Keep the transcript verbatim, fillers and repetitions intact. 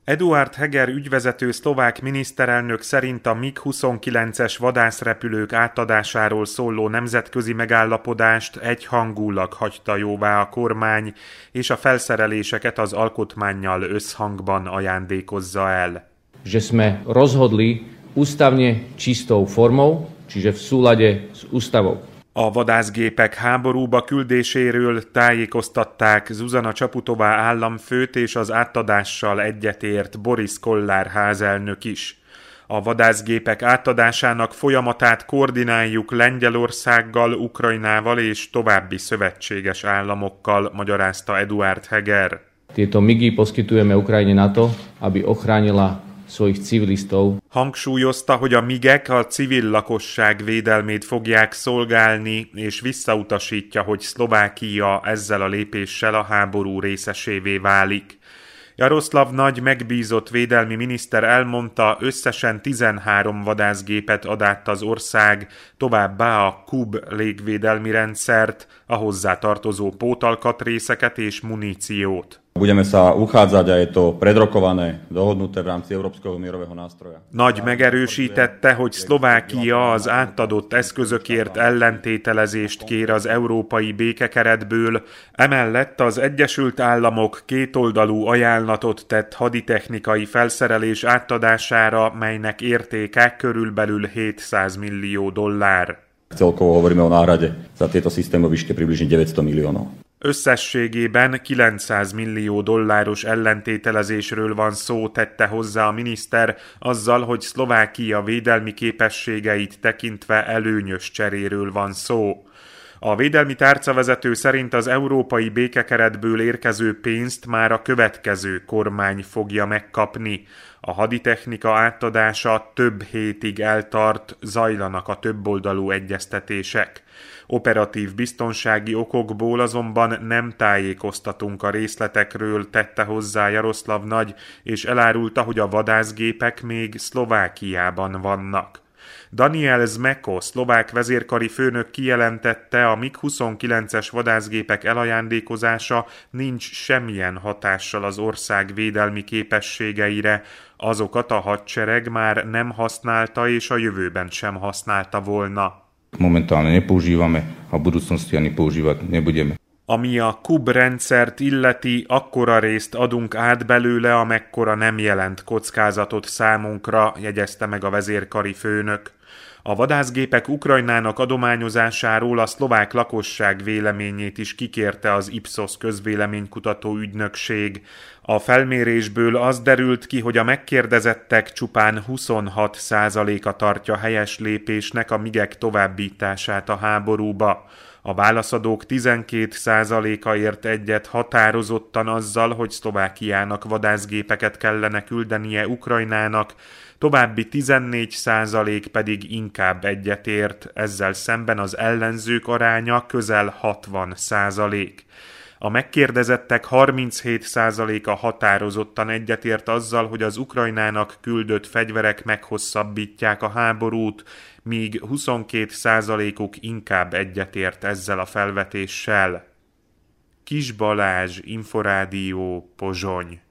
Eduard Heger ügyvezető szlovák miniszterelnök szerint a mig huszonkilences vadászrepülők átadásáról szóló nemzetközi megállapodást egyhangúlag hagyta jóvá a kormány, és a felszereléseket az alkotmánnyal összhangban ajándékozza el. Že sme rozhodli ústavne čistou formou, čiže v súlade s ústavou. A vadászgépek háborúba küldéséről tájékoztatták Zuzana Csaputová államfőt, és az átadással egyetért Boris Kollár házelnök is. A vadászgépek átadásának folyamatát koordináljuk Lengyelországgal, Ukrajnával és további szövetséges államokkal, magyarázta Eduard Heger. Tieto migy poskytujeme Ukrajine na to, aby ochránila svojich civilistov. Hangsúlyozta, hogy a migek a civil lakosság védelmét fogják szolgálni, és visszautasítja, hogy Szlovákia ezzel a lépéssel a háború részesévé válik. Jaroszlav Nagy megbízott védelmi miniszter elmondta, összesen tizenhárom vadászgépet ad át az ország, továbbá a Kub légvédelmi rendszert, a hozzátartozó pótalkatrészeket és muníciót. Budeme sa uchádzať a je to predrokované, dohodnuté v rámci Európskeho mierového nástroja. Nagy megerősítette, hogy Szlovákia az átadott eszközökért ellentételezést kér az európai békekeretből, emellett az Egyesült Államok kétoldalú ajánlatot tett haditechnikai felszerelés átadására, melynek értéke körülbelül hétszáz millió dollár. Celkovo hovoríme o náhrade za tieto systémy o výške približne deväťsto miliónov. Összességében kilencszáz millió dolláros ellentételezésről van szó, tette hozzá a miniszter, azzal, hogy Szlovákia védelmi képességeit tekintve előnyös cseréről van szó. A védelmi tárcavezető szerint az európai békekeretből érkező pénzt már a következő kormány fogja megkapni. A haditechnika átadása több hétig eltart, zajlanak a többoldalú egyeztetések. Operatív biztonsági okokból azonban nem tájékoztatunk a részletekről, tette hozzá Jaroszlav Nagy, és elárulta, hogy a vadászgépek még Szlovákiában vannak. Daniel Zmeko, szlovák vezérkari főnök kijelentette, a mig huszonkilences vadászgépek elajándékozása nincs semmilyen hatással az ország védelmi képességeire, azokat a hadsereg már nem használta és a jövőben sem használta volna. Momentálne nepoužívame a v budúcnosti ani používať nebudeme. Ami a Kub rendszert illeti, akkora részt adunk át belőle, amekkora nem jelent kockázatot számunkra, jegyezte meg a vezérkari főnök. A vadászgépek Ukrajnának adományozásáról a szlovák lakosság véleményét is kikérte az Ipsos közvéleménykutató ügynökség. A felmérésből az derült ki, hogy a megkérdezettek csupán huszonhat százaléka tartja helyes lépésnek a migek továbbítását a háborúba. A válaszadók tizenkét százaléka ért egyet határozottan azzal, hogy Szlovákiának vadászgépeket kellene küldenie Ukrajnának, további tizennégy százalék pedig inkább egyetért, ezzel szemben az ellenzők aránya közel hatvan százalék. A megkérdezettek harminchét százaléka határozottan egyetért azzal, hogy az Ukrajnának küldött fegyverek meghosszabbítják a háborút, míg huszonkét százalékuk inkább egyetért ezzel a felvetéssel. Kis Balázs, Inforádió, Pozsony.